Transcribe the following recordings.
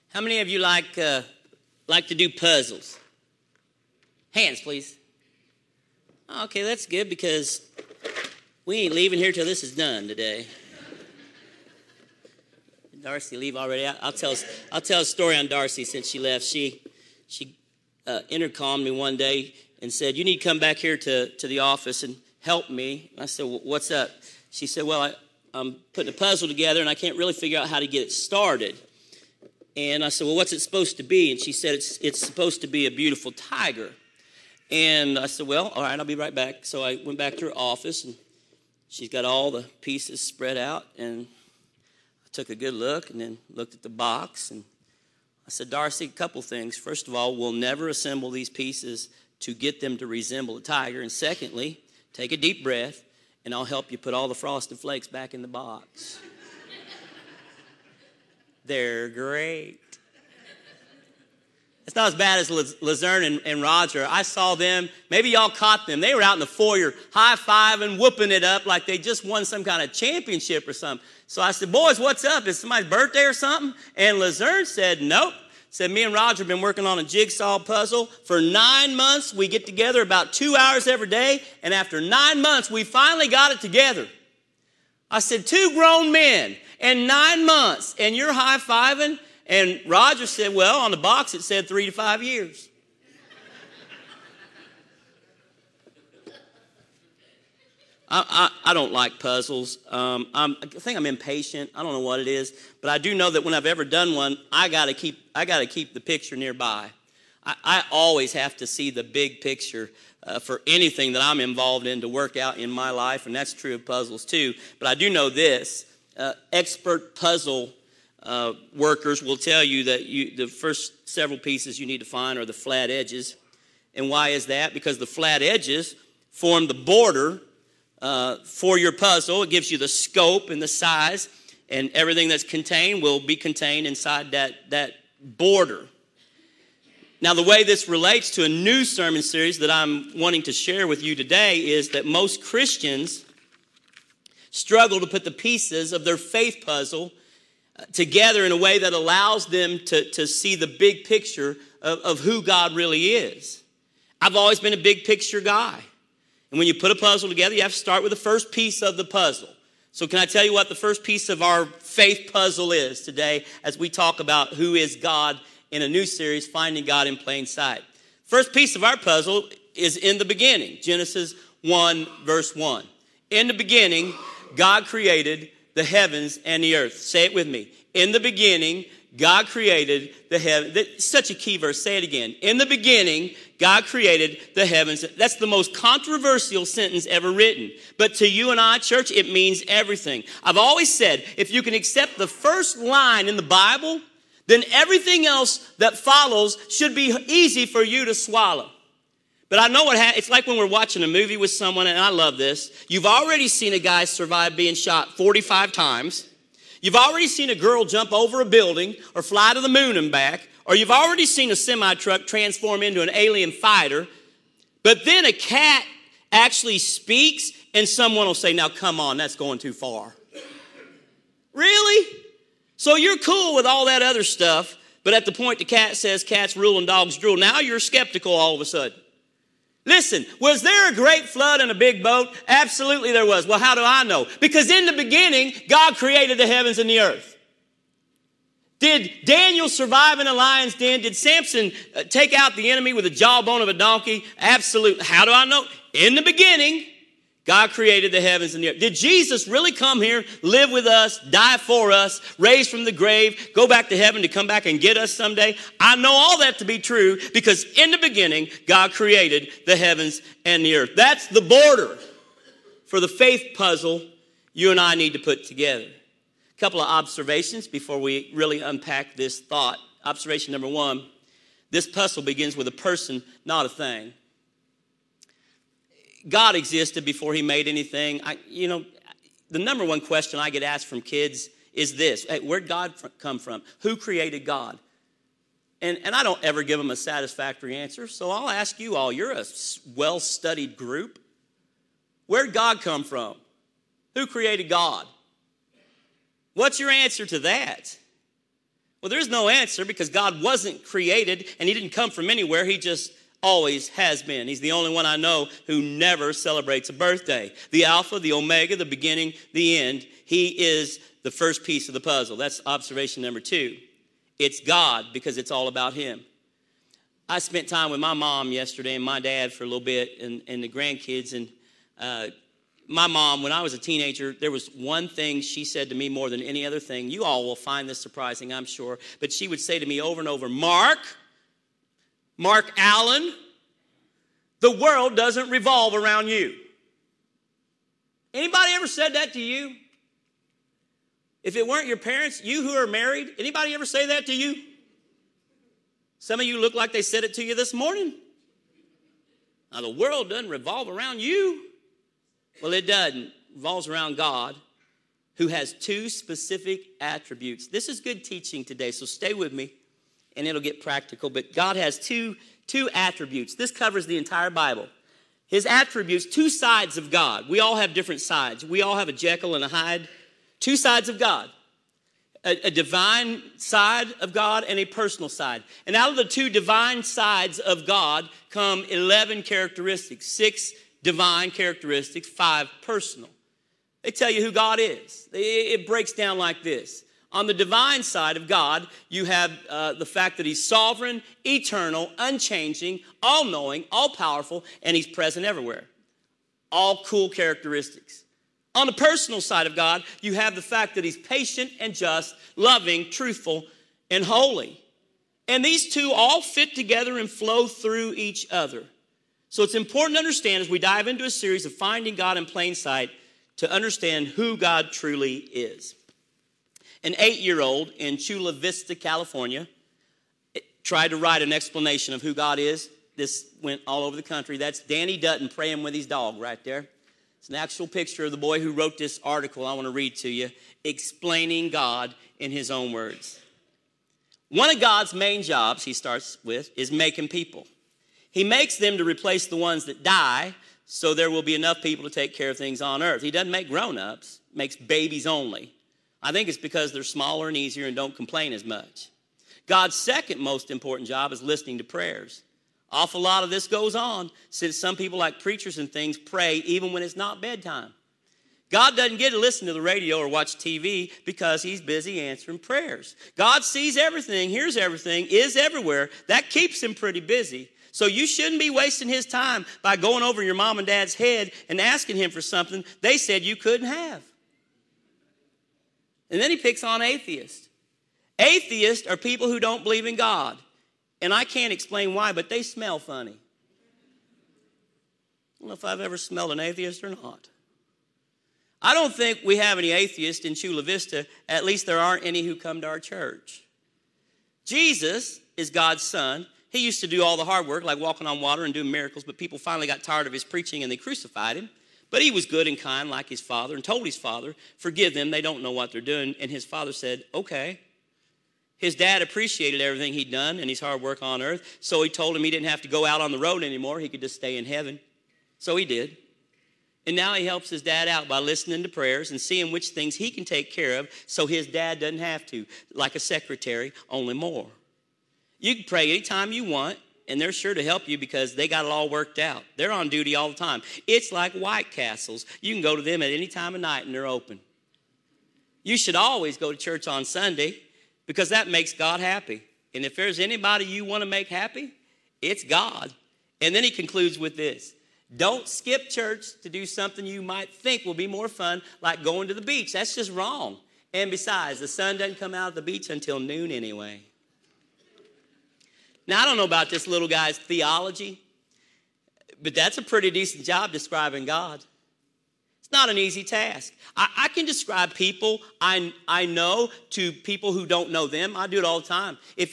How many of you like to do puzzles? Hands, please. Okay, that's good because we ain't leaving here till this is done today. Did Darcy leave already? I'll tell a story on Darcy since she left. She intercommed me one day and said, "You need to come back here to the office and help me." I said, "Well, what's up?" She said, "Well, I'm putting a puzzle together and I can't really figure out how to get it started." And I said, "Well, what's it supposed to be?" And she said, it's supposed to be a beautiful tiger. And I said, "Well, all right, I'll be right back." So I went back to her office, and she's got all the pieces spread out. And I took a good look and then looked at the box. And I said, "Darcy, a couple things. First of all, we'll never assemble these pieces to get them to resemble a tiger. And secondly, take a deep breath, and I'll help you put all the Frosted Flakes back in the box." They're great. It's not as bad as Luzerne and Roger. I saw them. Maybe y'all caught them. They were out in the foyer high-fiving, whooping it up like they just won some kind of championship or something. So I said, "Boys, what's up? Is somebody's birthday or something?" And Luzerne said, "Nope." Said, "Me and Roger have been working on a jigsaw puzzle for 9 months. We get together about 2 hours every day. And after 9 months, we finally got it together." I said, "2 grown men in 9 months, and you're high-fiving?" And Roger said, "Well, on the box it said 3 to 5 years. I don't like puzzles. I think I'm impatient. I don't know what it is, but I do know that when I've ever done one, I gotta keep the picture nearby. I always have to see the big picture for anything that I'm involved in to work out in my life, and that's true of puzzles too. But I do know this: expert puzzle workers will tell you that the first several pieces you need to find are the flat edges. And why is that? Because the flat edges form the border for your puzzle. It gives you the scope and the size, and everything that's contained will be contained inside that border. Now, the way this relates to a new sermon series that I'm wanting to share with you today is that most Christians struggle to put the pieces of their faith puzzle together in a way that allows them to see the big picture of who God really is. I've always been a big picture guy. And when you put a puzzle together, you have to start with the first piece of the puzzle. So can I tell you what the first piece of our faith puzzle is today as we talk about who is God in a new series, Finding God in Plain Sight? First piece of our puzzle is in the beginning. Genesis 1, verse 1. In the beginning, God created the heavens and the earth. Say it with me. In the beginning, God created the heavens. That's such a key verse. Say it again. In the beginning, God created the heavens. That's the most controversial sentence ever written. But to you and I, church, it means everything. I've always said, if you can accept the first line in the Bible, then everything else that follows should be easy for you to swallow. But I know it's like when we're watching a movie with someone, and I love this. You've already seen a guy survive being shot 45 times. You've already seen a girl jump over a building or fly to the moon and back. Or you've already seen a semi-truck transform into an alien fighter. But then a cat actually speaks, and someone will say, "Now, come on, that's going too far." Really? So you're cool with all that other stuff, but at the point the cat says cats rule and dogs drool, now you're skeptical all of a sudden. Listen, was there a great flood and a big boat? Absolutely there was. Well, how do I know? Because in the beginning, God created the heavens and the earth. Did Daniel survive in a lion's den? Did Samson take out the enemy with the jawbone of a donkey? Absolutely. How do I know? In the beginning, God created the heavens and the earth. Did Jesus really come here, live with us, die for us, raise from the grave, go back to heaven to come back and get us someday? I know all that to be true because in the beginning, God created the heavens and the earth. That's the border for the faith puzzle you and I need to put together. A couple of observations before we really unpack this thought. Observation number 1, this puzzle begins with a person, not a thing. God existed before he made anything. The number one question I get asked from kids is this: hey, where'd God come from? Who created God? And I don't ever give them a satisfactory answer. So I'll ask you all, you're a well-studied group. Where'd God come from? Who created God? What's your answer to that? Well, there's no answer because God wasn't created and he didn't come from anywhere. He just always has been. He's the only one I know who never celebrates a birthday. The Alpha, the Omega, the beginning, the end. He is the first piece of the puzzle. That's observation number 2. It's God because it's all about him. I spent time with my mom yesterday and my dad for a little bit and the grandkids. And my mom, when I was a teenager, there was one thing she said to me more than any other thing. You all will find this surprising, I'm sure. But she would say to me over and over, Mark Allen, the world doesn't revolve around you. Anybody ever said that to you? If it weren't your parents, you who are married, anybody ever say that to you? Some of you look like they said it to you this morning. Now, the world doesn't revolve around you. Well, it doesn't. It revolves around God, who has 2 specific attributes. This is good teaching today, so stay with me, and it'll get practical. But God has two attributes. This covers the entire Bible. His attributes, 2 sides of God. We all have different sides. We all have a Jekyll and a Hyde. 2 sides of God. A divine side of God and a personal side. And out of the 2 divine sides of God come 11 characteristics. 6 divine characteristics, 5 personal. They tell you who God is. It breaks down like this. On the divine side of God, you have the fact that he's sovereign, eternal, unchanging, all-knowing, all-powerful, and he's present everywhere. All cool characteristics. On the personal side of God, you have the fact that he's patient and just, loving, truthful, and holy. And these 2 all fit together and flow through each other. So it's important to understand as we dive into a series of Finding God in Plain Sight to understand who God truly is. An 8-year-old in Chula Vista, California, tried to write an explanation of who God is. This went all over the country. That's Danny Dutton praying with his dog right there. It's an actual picture of the boy who wrote this article I want to read to you, explaining God in his own words. One of God's main jobs, he starts with, is making people. He makes them to replace the ones that die so there will be enough people to take care of things on earth. He doesn't make grown-ups, makes babies only. I think it's because they're smaller and easier and don't complain as much. God's second most important job is listening to prayers. Awful lot of this goes on since some people like preachers and things pray even when it's not bedtime. God doesn't get to listen to the radio or watch TV because he's busy answering prayers. God sees everything, hears everything, is everywhere. That keeps him pretty busy. So you shouldn't be wasting his time by going over your mom and dad's head and asking him for something they said you couldn't have. And then he picks on atheists. Atheists are people who don't believe in God. And I can't explain why, but they smell funny. I don't know if I've ever smelled an atheist or not. I don't think we have any atheists in Chula Vista. At least there aren't any who come to our church. Jesus is God's son. He used to do all the hard work, like walking on water and doing miracles, but people finally got tired of his preaching and they crucified him. But he was good and kind like his father and told his father, forgive them, they don't know what they're doing. And his father said, okay. His dad appreciated everything he'd done and his hard work on earth, so he told him he didn't have to go out on the road anymore. He could just stay in heaven. So he did. And now he helps his dad out by listening to prayers and seeing which things he can take care of so his dad doesn't have to, like a secretary, only more. You can pray anytime you want, and they're sure to help you because they got it all worked out. They're on duty all the time. It's like White Castles. You can go to them at any time of night, and they're open. You should always go to church on Sunday because that makes God happy. And if there's anybody you want to make happy, it's God. And then he concludes with this. Don't skip church to do something you might think will be more fun, like going to the beach. That's just wrong. And besides, the sun doesn't come out of the beach until noon anyway. Now, I don't know about this little guy's theology, but that's a pretty decent job describing God. It's not an easy task. I can describe people I know to people who don't know them. I do it all the time.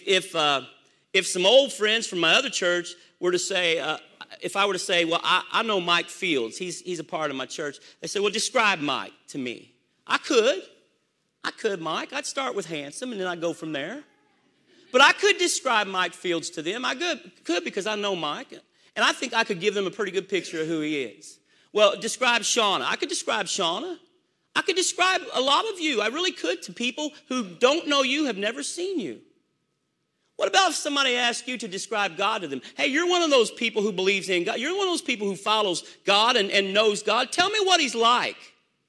If some old friends from my other church were to say, if I were to say, well, I know Mike Fields. He's a part of my church. They say, well, describe Mike to me. I could, Mike. I'd start with handsome, and then I'd go from there. But I could describe Mike Fields to them. I could because I know Mike. And I think I could give them a pretty good picture of who he is. Well, describe Shauna. I could describe Shauna. I could describe a lot of you. I really could to people who don't know you, have never seen you. What about if somebody asks you to describe God to them? Hey, you're one of those people who believes in God. You're one of those people who follows God and knows God. Tell me what he's like.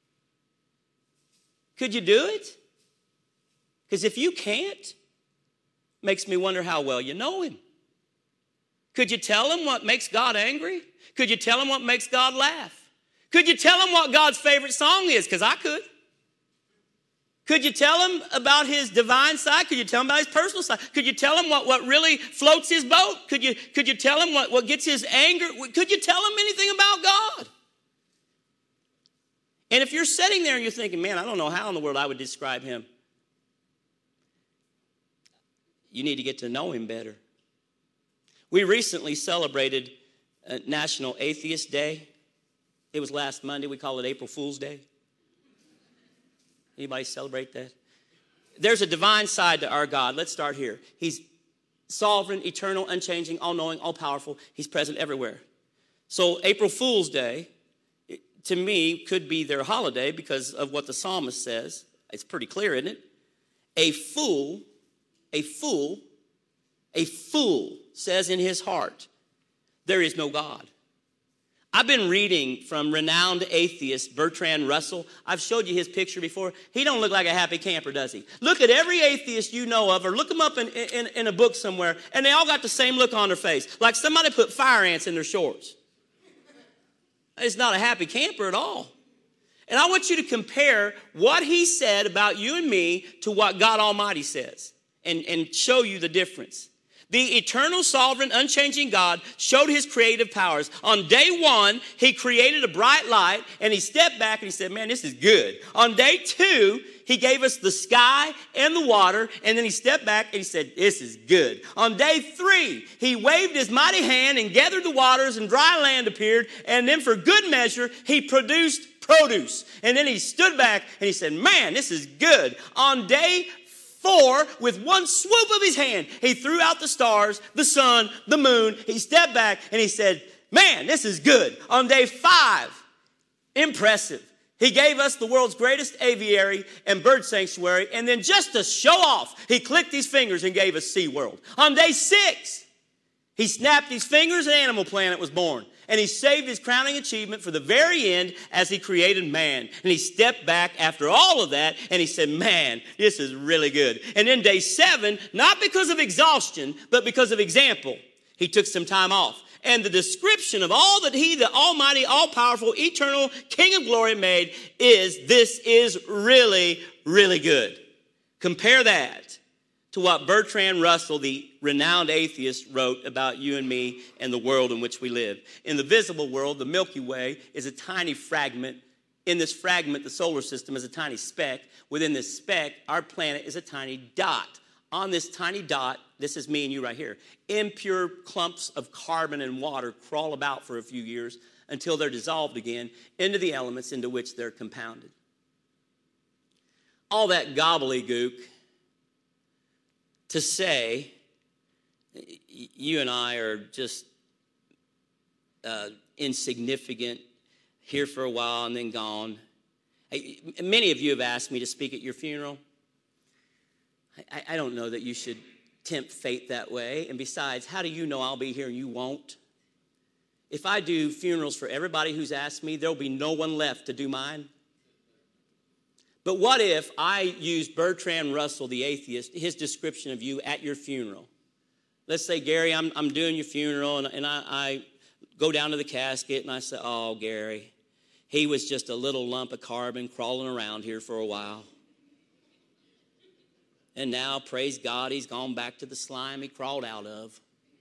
Could you do it? Because if you can't, makes me wonder how well you know him. Could you tell him what makes God angry? Could you tell him what makes God laugh? Could you tell him what God's favorite song is? Because I could. Could you tell him about his divine side? Could you tell him about his personal side? Could you tell him what really floats his boat? Could you tell him what gets his anger? Could you tell him anything about God? And if you're sitting there and you're thinking, man, I don't know how in the world I would describe him. You need to get to know him better. We recently celebrated National Atheist Day. It was last Monday. We call it April Fool's Day. Anybody celebrate that? There's a divine side to our God. Let's start here. He's sovereign, eternal, unchanging, all-knowing, all-powerful. He's present everywhere. So April Fool's Day, to me, could be their holiday because of what the psalmist says. It's pretty clear, isn't it? A fool says in his heart, there is no God. I've been reading from renowned atheist Bertrand Russell. I've showed you his picture before. He don't look like a happy camper, does he? Look at every atheist you know of, or look them up in a book somewhere, and they all got the same look on their face, like somebody put fire ants in their shorts. It's not a happy camper at all. And I want you to compare what he said about you and me to what God Almighty says, and show you the difference. The eternal, sovereign, unchanging God showed his creative powers. On day one, he created a bright light, and he stepped back and he said, man, this is good. On day two, he gave us the sky and the water, and then he stepped back and he said, this is good. On day three, he waved his mighty hand and gathered the waters, and dry land appeared, and then for good measure, he produced produce. And then he stood back and he said, man, this is good. On day 4, with one swoop of his hand, he threw out the stars, the sun, the moon. He stepped back and he said, man, this is good. On day 5, impressive. He gave us the world's greatest aviary and bird sanctuary. And then just to show off, he clicked his fingers and gave us SeaWorld. On day 6, he snapped his fingers and Animal Planet was born. And he saved his crowning achievement for the very end as he created man. And he stepped back after all of that and he said, man, this is really good. And then day 7, not because of exhaustion, but because of example, he took some time off. And the description of all that he, the almighty, all-powerful, eternal King of glory made is, this is really, really good. Compare that to what Bertrand Russell, the renowned atheist, wrote about you and me and the world in which we live. In the visible world, the Milky Way is a tiny fragment. In this fragment, the solar system is a tiny speck. Within this speck, our planet is a tiny dot. On this tiny dot, this is me and you right here, impure clumps of carbon and water crawl about for a few years until they're dissolved again into the elements into which they're compounded. All that gobbledygook to say you and I are just insignificant, here for a while and then gone. Many of you have asked me to speak at your funeral. I don't know that you should tempt fate that way. And besides, how do you know I'll be here and you won't? If I do funerals for everybody who's asked me, there'll be no one left to do mine. But what if I used Bertrand Russell, the atheist, his description of you at your funeral? Let's say, Gary, I'm doing your funeral, and I go down to the casket, and I say, oh, Gary, he was just a little lump of carbon crawling around here for a while. And now, praise God, he's gone back to the slime he crawled out of.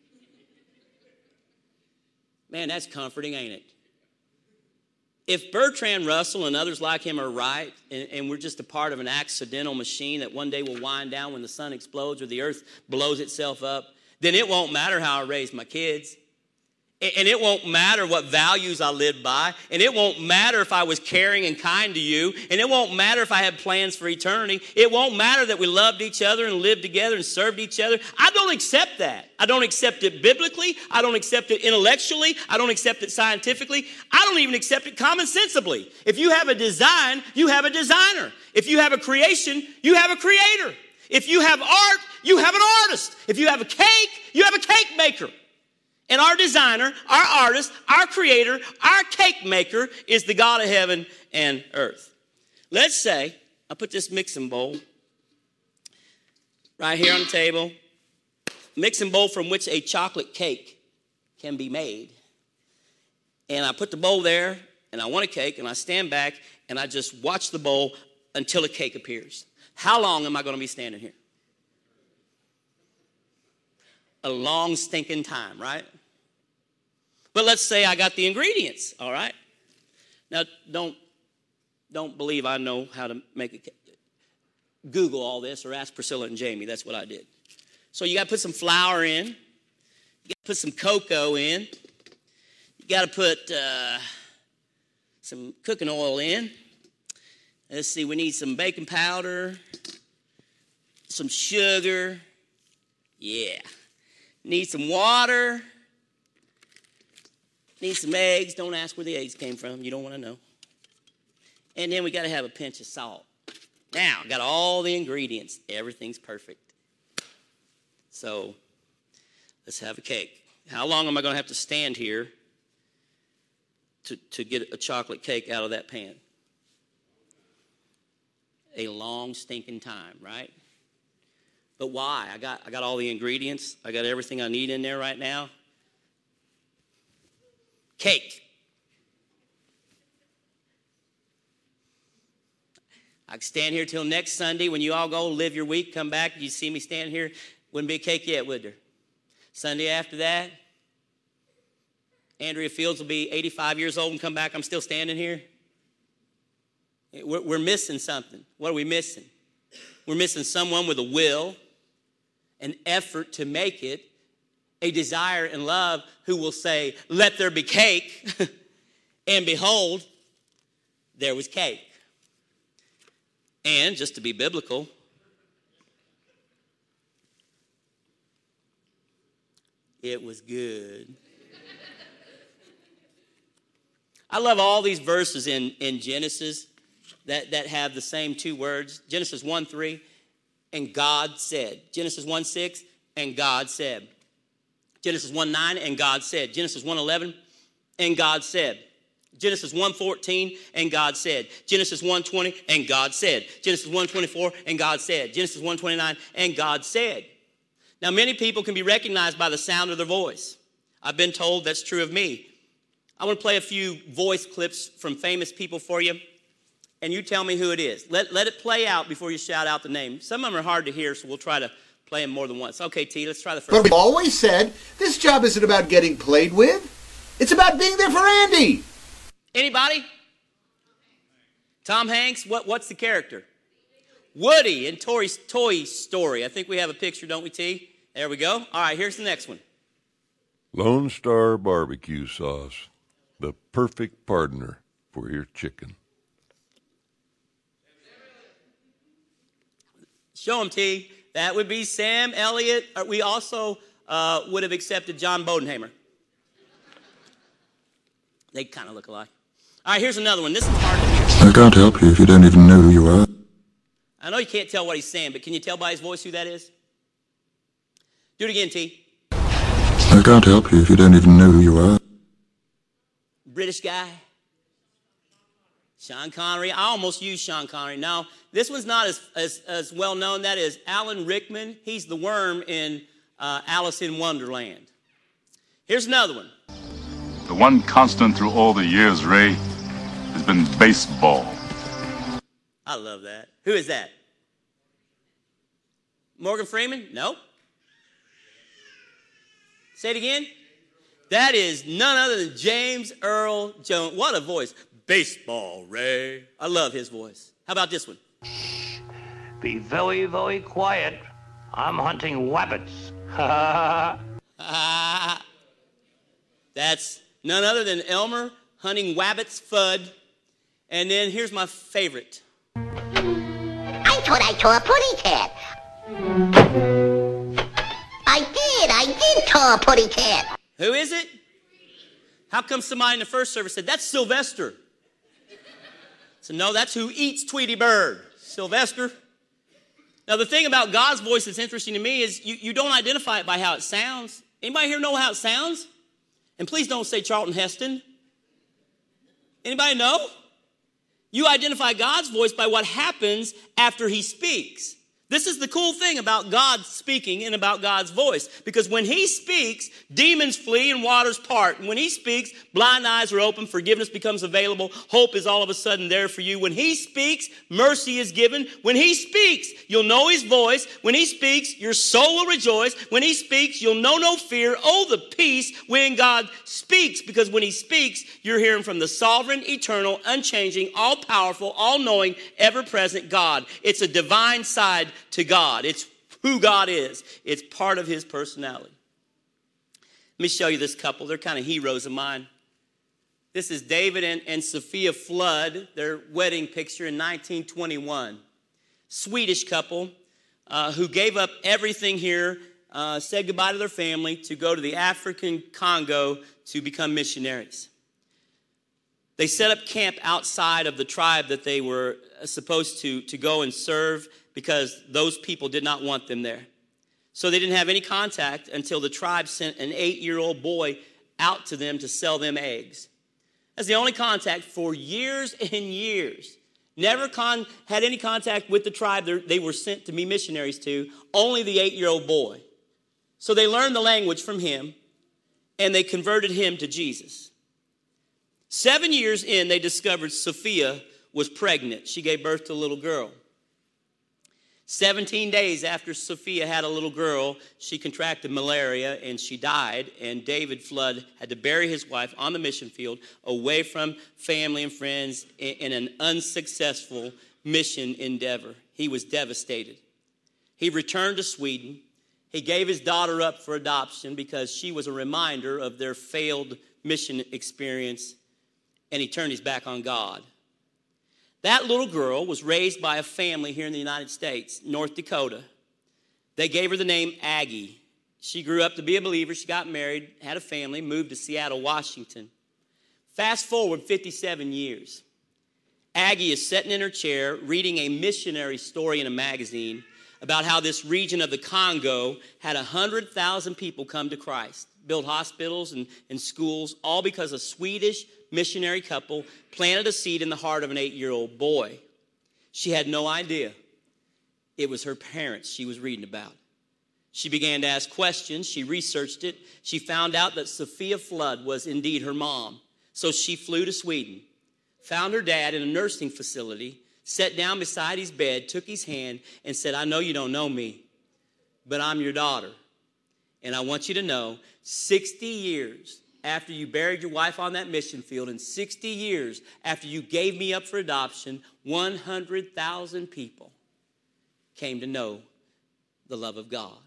Man, that's comforting, ain't it? If Bertrand Russell and others like him are right, and we're just a part of an accidental machine that one day will wind down when the sun explodes or the earth blows itself up, then it won't matter how I raise my kids. And it won't matter what values I lived by. And it won't matter if I was caring and kind to you. And it won't matter if I had plans for eternity. It won't matter that we loved each other and lived together and served each other. I don't accept that. I don't accept it biblically. I don't accept it intellectually. I don't accept it scientifically. I don't even accept it common sensibly. If you have a design, you have a designer. If you have a creation, you have a creator. If you have art, you have an artist. If you have a cake, you have a cake maker. And our designer, our artist, our creator, our cake maker is the God of heaven and earth. Let's say I put this mixing bowl right here on the table, mixing bowl from which a chocolate cake can be made. And I put the bowl there, and I want a cake, and I stand back, and I just watch the bowl until a cake appears. How long am I going to be standing here? A long stinking time, right? But let's say I got the ingredients, all right? Now, don't believe I know how to make a cake. Google all this or ask Priscilla and Jamie. That's what I did. So you got to put some flour in. You got to put some cocoa in. You got to put some cooking oil in. Let's see, we need some baking powder, some sugar. Yeah. Need some water. Need some eggs. Don't ask where the eggs came from. You don't want to know. And then we got to have a pinch of salt. Now, got all the ingredients. Everything's perfect. So, let's have a cake. How long am I going to have to stand here to get a chocolate cake out of that pan? A long stinking time, right? But why? I got all the ingredients. I got everything I need in there right now. Cake. I can stand here till next Sunday. When you all go live your week, come back, you see me stand here. Wouldn't be a cake yet, would there? Sunday after that, Andrea Fields will be 85 years old and come back. I'm still standing here. We're missing something. What are we missing? We're missing someone with a will, an effort to make it, a desire and love who will say, let there be cake. And behold, there was cake. And just to be biblical, it was good. I love all these verses in Genesis that have the same two words. Genesis 1:3, and God said. Genesis 1:6, and God said. Genesis 1:9, and God said. Genesis 1:11, and God said. Genesis 1:14, and God said. Genesis 1:20, and God said. Genesis 1:24, and God said. Genesis 1:29, and God said. Now, many people can be recognized by the sound of their voice. I've been told that's true of me. I want to play a few voice clips from famous people for you, and you tell me who it is. Let it play out before you shout out the name. Some of them are hard to hear, so we'll try to play them more than once. Okay, T, let's try the first one. But we've always said this job isn't about getting played with. It's about being there for Andy. Anybody? Tom Hanks, what's the character? Woody in Toy Story. I think we have a picture, don't we, T? There we go. All right, here's the next one. Lone Star barbecue sauce, the perfect partner for your chicken. Show him, T. That would be Sam Elliott. We also would have accepted John Bodenhamer. They kind of look alike. All right, here's another one. This is hard to hear. I can't help you if you don't even know who you are. I know you can't tell what he's saying, but can you tell by his voice who that is? Do it again, T. I can't help you if you don't even know who you are. British guy. Sean Connery. I almost used Sean Connery. No, this one's not as well known. That is Alan Rickman. He's the worm in Alice in Wonderland. Here's another one. The one constant through all the years, Ray, has been baseball. I love that. Who is that? Morgan Freeman? Nope. Say it again. That is none other than James Earl Jones. What a voice. Baseball, Ray. I love his voice. How about this one? Be very, very quiet. I'm hunting rabbits. That's none other than Elmer hunting wabbits, Fudd. And then here's my favorite. I thought I saw a putty cat. I did saw a putty cat. Who is it? How come somebody in the first service said, that's Sylvester? So no, that's who eats Tweety Bird. Sylvester. Now, the thing about God's voice that's interesting to me is you don't identify it by how it sounds. Anybody here know how it sounds? And please don't say Charlton Heston. Anybody know? You identify God's voice by what happens after he speaks. This is the cool thing about God speaking and about God's voice. Because when he speaks, demons flee and waters part. And when he speaks, blind eyes are open, forgiveness becomes available, hope is all of a sudden there for you. When he speaks, mercy is given. When he speaks, you'll know his voice. When he speaks, your soul will rejoice. When he speaks, you'll know no fear. Oh, the peace when God speaks. Because when he speaks, you're hearing from the sovereign, eternal, unchanging, all-powerful, all-knowing, ever-present God. It's a divine side to God. It's who God is. It's part of his personality. Let me show you this couple. They're kind of heroes of mine. This is David and Sophia Flood, their wedding picture in 1921. Swedish couple who gave up everything here, said goodbye to their family to go to the African Congo to become missionaries. They set up camp outside of the tribe that they were supposed to go and serve because those people did not want them there. So they didn't have any contact until the tribe sent an 8-year-old boy out to them to sell them eggs. That's the only contact for years and years. Never had any contact with the tribe they were sent to be missionaries to, only the 8-year-old boy. So they learned the language from him, and they converted him to Jesus. 7 years in, they discovered Sophia was pregnant. She gave birth to a little girl. 17 days after Sophia had a little girl, she contracted malaria and she died. And David Flood had to bury his wife on the mission field away from family and friends in an unsuccessful mission endeavor. He was devastated. He returned to Sweden. He gave his daughter up for adoption because she was a reminder of their failed mission experience. And he turned his back on God. That little girl was raised by a family here in the United States, North Dakota. They gave her the name Aggie. She grew up to be a believer. She got married, had a family, moved to Seattle, Washington. Fast forward 57 years. Aggie is sitting in her chair reading a missionary story in a magazine about how this region of the Congo had 100,000 people come to Christ, build hospitals and schools, all because a Swedish missionary couple planted a seed in the heart of an 8-year-old boy. She had no idea it was her parents she was reading about. She began to ask questions. She researched it. She found out that Sophia Flood was indeed her mom. So she flew to Sweden, found her dad in a nursing facility, sat down beside his bed, took his hand, and said, "I know you don't know me, but I'm your daughter. And I want you to know, 60 years after you buried your wife on that mission field, and 60 years after you gave me up for adoption, 100,000 people came to know the love of God."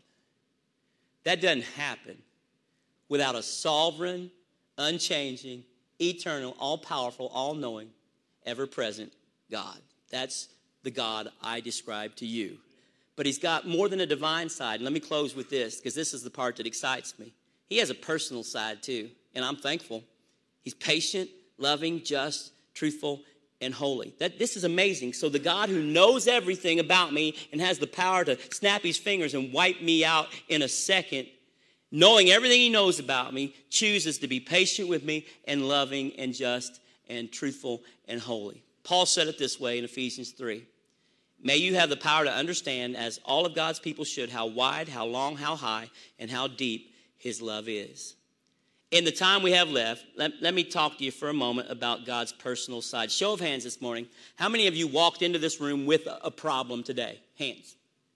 That doesn't happen without a sovereign, unchanging, eternal, all-powerful, all-knowing, ever-present God. That's the God I describe to you. But he's got more than a divine side. And let me close with this, because this is the part that excites me. He has a personal side too, and I'm thankful. He's patient, loving, just, truthful, and holy. This is amazing. So the God who knows everything about me and has the power to snap his fingers and wipe me out in a second, knowing everything he knows about me, chooses to be patient with me and loving and just and truthful and holy. Paul said it this way in Ephesians 3. May you have the power to understand, as all of God's people should, how wide, how long, how high, and how deep his love is. In the time we have left, let me talk to you for a moment about God's personal side. Show of hands this morning. How many of you walked into this room with a problem today? Hands.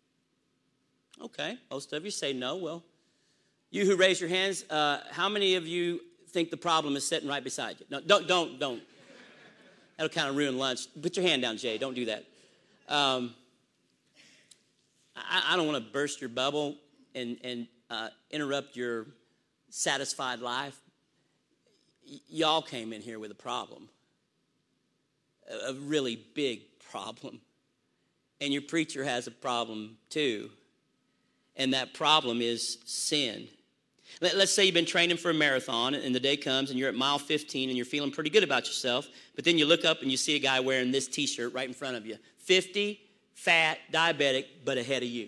Okay, most of you say no. Well, you who raise your hands, how many of you think the problem is sitting right beside you? No, don't. That'll kind of ruin lunch. Put your hand down, Jay. Don't do that. I don't want to burst your bubble and interrupt your satisfied life. Y'all came in here with a problem, a really big problem. And your preacher has a problem too. And that problem is sin. Let's say you've been training for a marathon and the day comes and you're at mile 15 and you're feeling pretty good about yourself, but then you look up and you see a guy wearing this t-shirt right in front of you. 50, fat, diabetic, but ahead of you.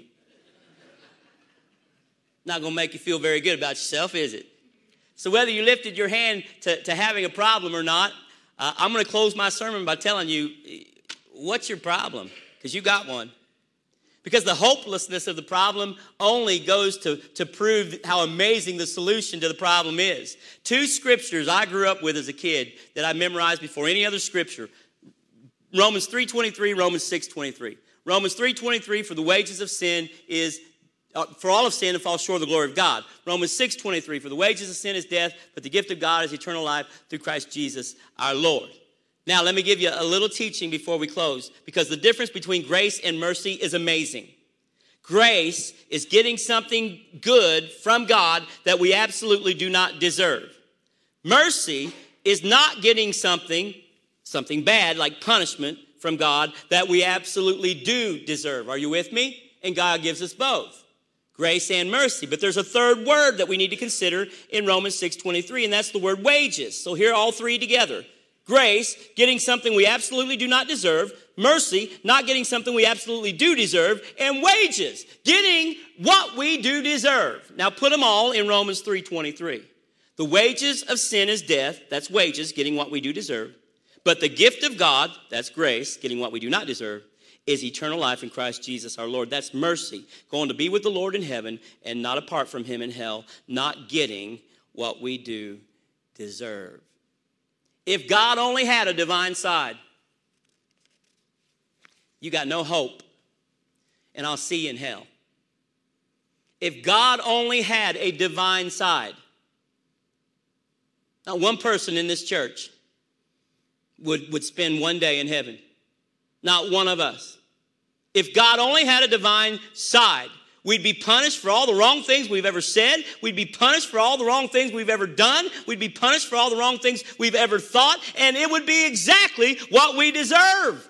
Not going to make you feel very good about yourself, is it? So whether you lifted your hand to having a problem or not, I'm going to close my sermon by telling you, what's your problem? Because you got one. Because the hopelessness of the problem only goes to prove how amazing the solution to the problem is. 2 scriptures I grew up with as a kid that I memorized before any other scripture. Romans 3:23, Romans 6:23. Romans 3:23, for the wages of sin is, for all of sin and fall short of the glory of God. Romans 6:23, for the wages of sin is death, but the gift of God is eternal life through Christ Jesus our Lord. Now, let me give you a little teaching before we close, because the difference between grace and mercy is amazing. Grace is getting something good from God that we absolutely do not deserve. Mercy is not getting something bad like punishment from God that we absolutely do deserve. Are you with me? And God gives us both, grace and mercy. But there's a third word that we need to consider in Romans 6:23, and that's the word wages. So here are all three together. Grace, getting something we absolutely do not deserve. Mercy, not getting something we absolutely do deserve. And wages, getting what we do deserve. Now put them all in Romans 3:23. The wages of sin is death. That's wages, getting what we do deserve. But the gift of God, that's grace, getting what we do not deserve, is eternal life in Christ Jesus our Lord. That's mercy, going to be with the Lord in heaven and not apart from him in hell, not getting what we do deserve. If God only had a divine side, you got no hope, and I'll see you in hell. If God only had a divine side, not one person in this church would spend one day in heaven. Not one of us. If God only had a divine side, we'd be punished for all the wrong things we've ever said. We'd be punished for all the wrong things we've ever done. We'd be punished for all the wrong things we've ever thought. And it would be exactly what we deserve.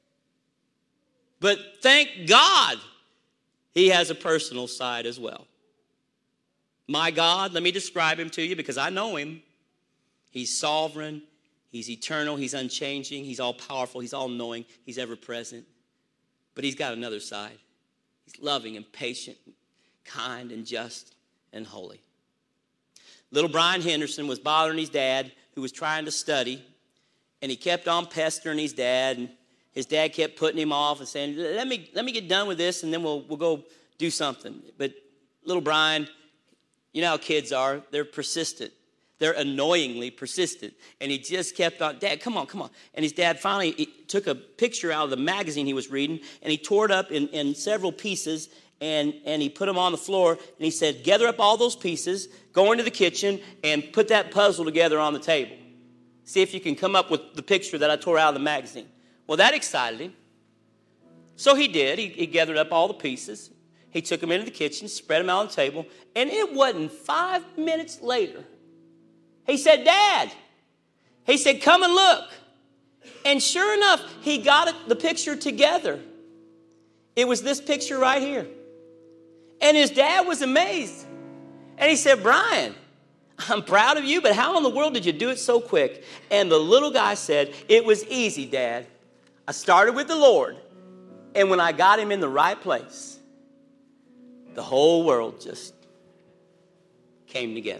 But thank God, he has a personal side as well. My God, let me describe him to you because I know him. He's sovereign. He's eternal. He's unchanging. He's all-powerful. He's all-knowing. He's ever-present. But he's got another side. He's loving and patient, kind and just and holy. Little Brian Henderson was bothering his dad, who was trying to study, and he kept on pestering his dad, and his dad kept putting him off and saying, let me get done with this, and then we'll go do something. But little Brian, you know how kids are. They're persistent. They're annoyingly persistent. And he just kept on, Dad, come on. And his dad finally took a picture out of the magazine he was reading, and he tore it up in several pieces, and he put them on the floor, and he said, gather up all those pieces, go into the kitchen, and put that puzzle together on the table. See if you can come up with the picture that I tore out of the magazine. Well, that excited him. So he did. He gathered up all the pieces. He took them into the kitchen, spread them out on the table, and it wasn't 5 minutes later, he said, Dad, he said, come and look. And sure enough, he got the picture together. It was this picture right here. And his dad was amazed. And he said, Brian, I'm proud of you, but how in the world did you do it so quick? And the little guy said, it was easy, Dad. I started with the Lord. And when I got him in the right place, the whole world just came together.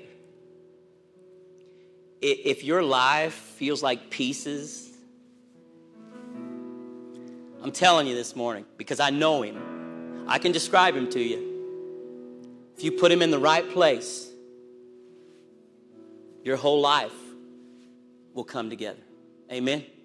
If your life feels like pieces, I'm telling you this morning, because I know him. I can describe him to you. If you put him in the right place, your whole life will come together. Amen.